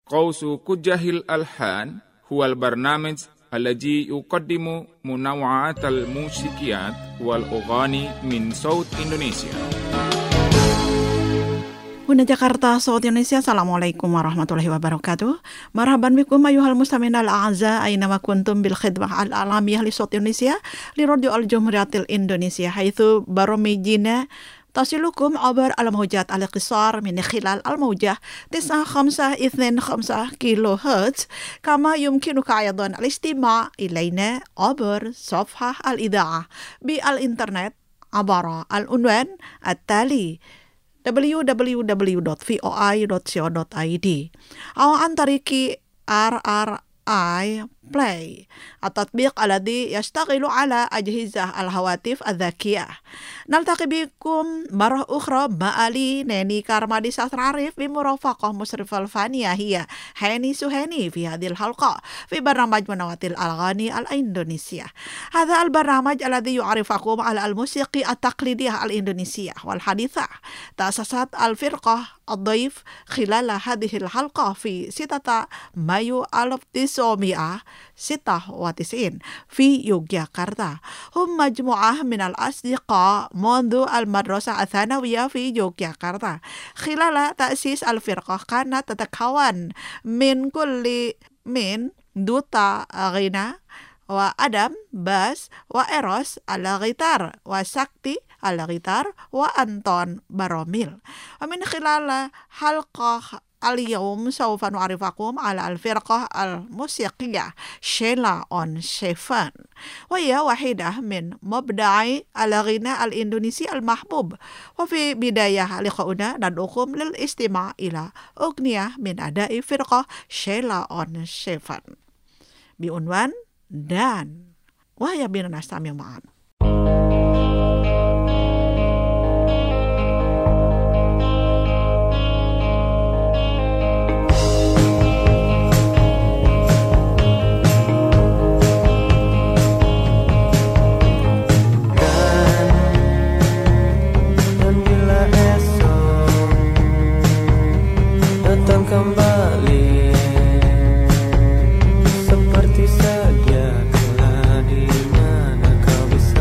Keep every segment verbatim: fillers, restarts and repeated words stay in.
Qawsu Kujahil Alhan huwal barnamij الذي يقدم منوعات الموسيقيات والأغاني من صوت إندونيسيا. Huna Jakarta, Saud Indonesia. Assalamualaikum warahmatullahi wabarakatuh. Marhaban bikum ayuhal mustamin al-a'za aina ma kuntum bil khidmah al-alamiyah li Saud Indonesia li Radio Al-Jumhuriyatil Indonesia haitsu baromijina tasilukum abar al-mawjat al-qisar min khilal al-mawjah tis'a khamsa ithnain khamsa kilohertz kama yumkinuka aydan al-istima' ilayna abar safhah al-idha'ah bi al-internet abara al-unwan at-tali w w w dot v o i dot co dot i d aw an tariki R R I Play التطبيق الذي يشتغل على أجهزة الهواتف الذكية. نلتقي بكم مرة أخرى مع لي ناني كارمادي ساتر عارف بمرافقة مشرفة الفنية هي هاني سهاني في هذه الحلقة في برنامج منوعات الأغاني الإندونيسية. هذا البرنامج الذي يعرفكم على الموسيقى التقليدية الإندونيسية والحديثة. تأسست الفرقة الضيف خلال هذه الحلقة في ستة مايو ألف وتسعمائة وستة وتسعين في يوغياكارتا. هم مجموعة من الأصدقاء منذ المدرسة الثانوية في يوغياكارتا. خلال تأسيس الفرقة كانت تتكون من كل من دوتا غنى وأدم باس وإيروس على غيتار وساكتي على غيتار وأنتون باروميل. ومن خلال حلقة اليوم سوف نعرفكم على الفرقة الموسيقية شيلا أون شيفان، وهي واحدة من مبدعي الغناء الإندونيسي المحبوب. وفي بداية لقاؤنا ندعوكم للاستماع إلى أغنية من أداء فرقة شيلا أون شيفان بعنوان دان، وهي بنا نستمع معا. Kembali seperti sedia kala di mana kau bisa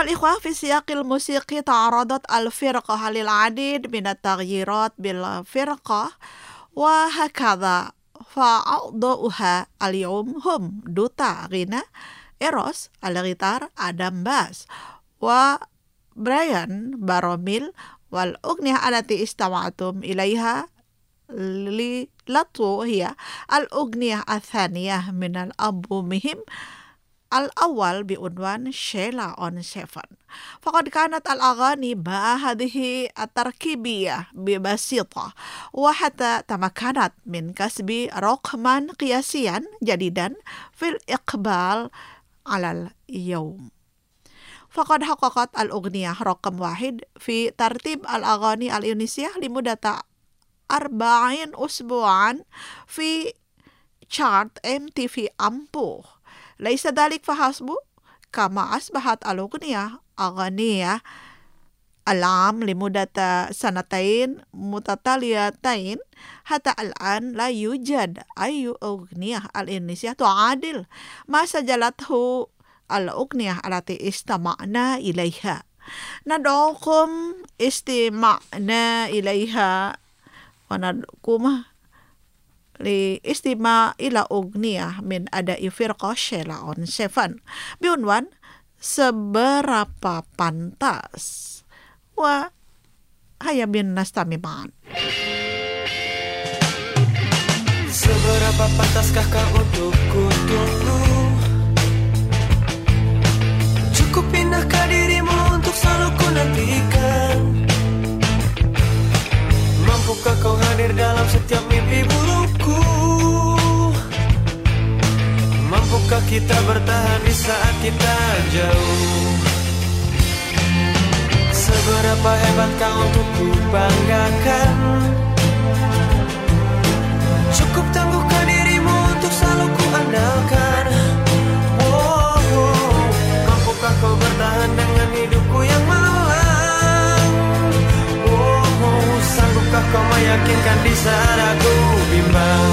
أيها الإخوة في سياق الموسيقى تعرضت الفرقة للعديد من التغييرات بالفرقة وهكذا فأعضاؤها اليوم هم دوتا غنى إيروس الغيتار آدم باس وبرايان باراميل والأغنية التي استمعتم إليها للطو هي الأغنية الثانية من ألبومهم الأول بعنوان شيلا أون سيفن. فقد كانت الأغاني مع هذه التركيبية ببسيطة وحتى تمكنت من كسب رقما قياسيا جديدا في الإقبال على اليوم. فقد حققت الأغنية رقم واحد في ترتيب الأغاني الإندونيسية لمدة أربعين أسبوعا في شارت إم تي في أمبو. ليس ذلك فحسب، كما أصبحت الأغنية أغنية العام لمدة سنتين متتاليتين. حتى الآن لا يوجد أي أغنية الإندونيسية تعادل ما سجلته الأغنية التي استمعنا إليها. ندعوكم استمعنا إليها وندعوكم لاستماع إلى أغنية من أداء فرقة شيلا أون سيفن بعنوان Seberapa Pantas. وهيا بنا نستمع معا. Seberapa pantaskah kau untuk ku tunggu? Cukup pindahkah dirimu untuk selalu ku nantikan? Mampukah kau hadir dalam setiap mimpi burukku? Mampukah kita bertahan di saat kita jauh? Seberapa hebat kau untuk ku banggakan? Cukup tangguhkah dirimu untuk selalu ku andalkan? Oh, oh. Mampukah kau bertahan dengan hidupku yang malang? Oh, oh. Sanggupkah kau meyakinkan di saat aku bimbang?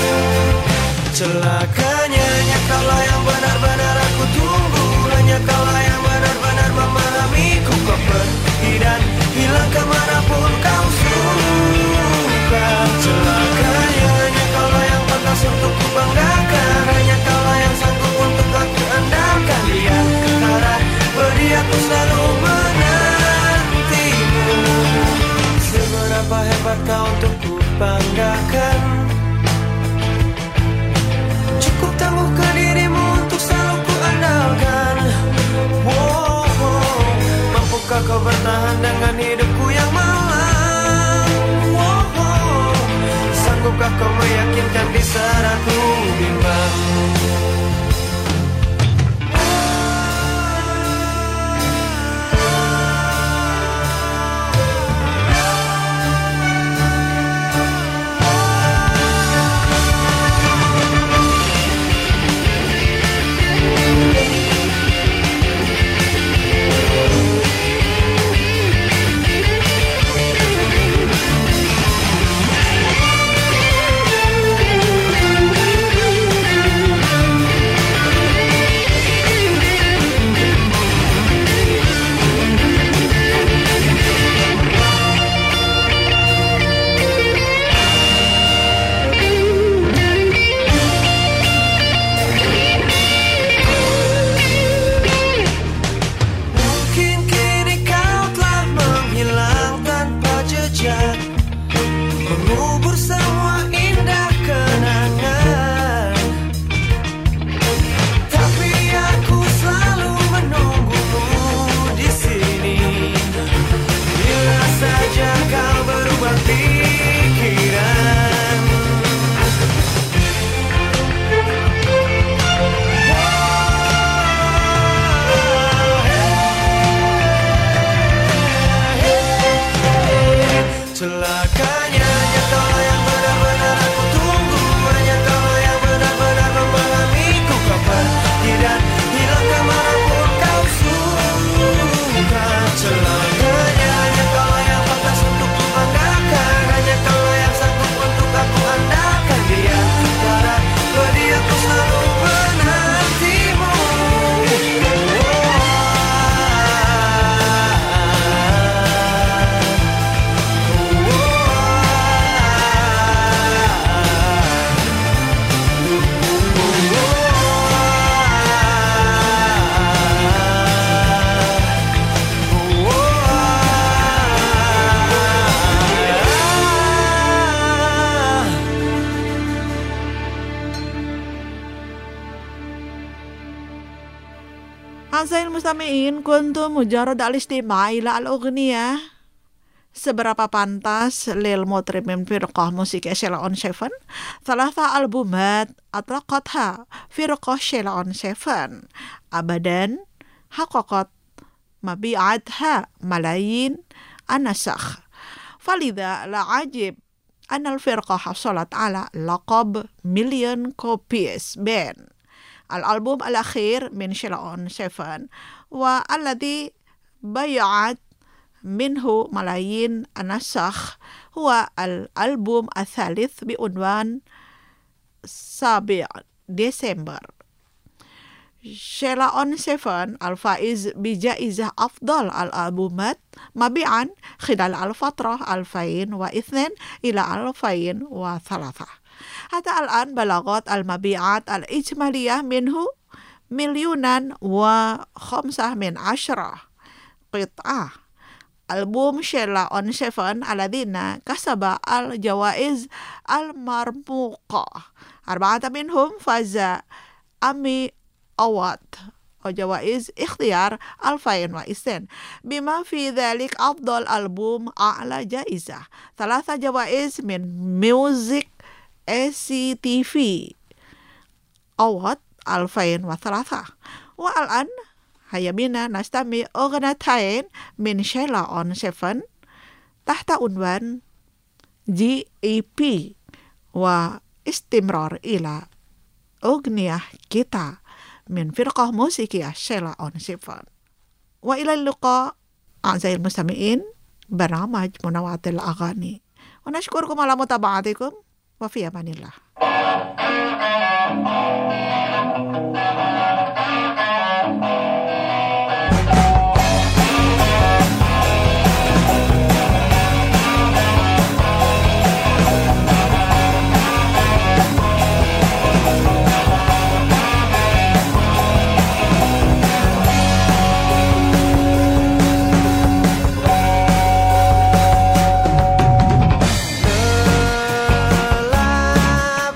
Celakanya hanya kaulah yang benar-benar aku tunggu. Hanya kaulah yang benar-benar memahamiku. Kau pergi dan hilang kemanapun kau suka. Celakanya hanya kaulah yang pantas untuk ku banggakan. Hanya kaulah yang sanggup untuk aku andalkan. Di antara beri aku selalu menantimu. Seberapa hebat kau untuk ku banggakan? Cukup tangguhkah dirimu untuk selalu ku andalkan? Wow, wow. Mampukah kau bertahan dengan hidupku yang malang? Wow, wow. Sanggupkah kau meyakinkan di saat aku bimbang? Azail mustami'in, kuntum mujarad al-istima' ila al-ughniya. Seberapa pantas lil mutrib min firqah musik Sheila on Seven? Thalatha albumat atlaqatha firqah Sheila on Seven. Abadan haqqaqat mabi'atha malayin anasakh. Falidha la ajib an al-firqah hasalat ala laqab million copies band. Al-album al-akhir min Sheila on Seven wa alladhi bay'at minhu malayin anasakh huwa al-album al-thalith biunwan sabi' Desember. Sheila on Seven al-faiz bijaizah afdal al-albumat mabi'an khilal al-fatrah alfain wa ithnin ila alfain wa thalatha. Hatta al-an balagot al-mabi'at al-ijmaliyah minhu milyunan wa khamsah min ashrah qit'ah. Album Sheila on Seven aladina kasaba al-jawaiz al-marmuqah. Arba'ata minhum faza ami awad o jawaiz ikhtiyar alfain wa isen. Bima fi dhalik afdal album a'la jaizah. Thalatha jawaiz min music A C T V awad alfain wa thalatha. Wa al-an hayabina nastami ognatain min Sheila on Seven tahta unwan G E P wa istimrar ila ugniyah kita min firqah musikiyah Sheila on Seven. Wa ila liqa a'zayil mustami'in barnamaj Munawatil Aghani. Wa nashkurukum ala mutaba'atikum wa fi amanillah. Telah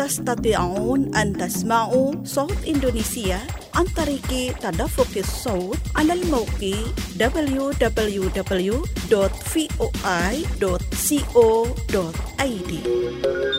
تستطيعون أن تسمعوا صوت إندونيسيا عن طريق تدفق الصوت على الموقع دبليو دبليو دبليو دوت في او اي دوت كو دوت اي دي.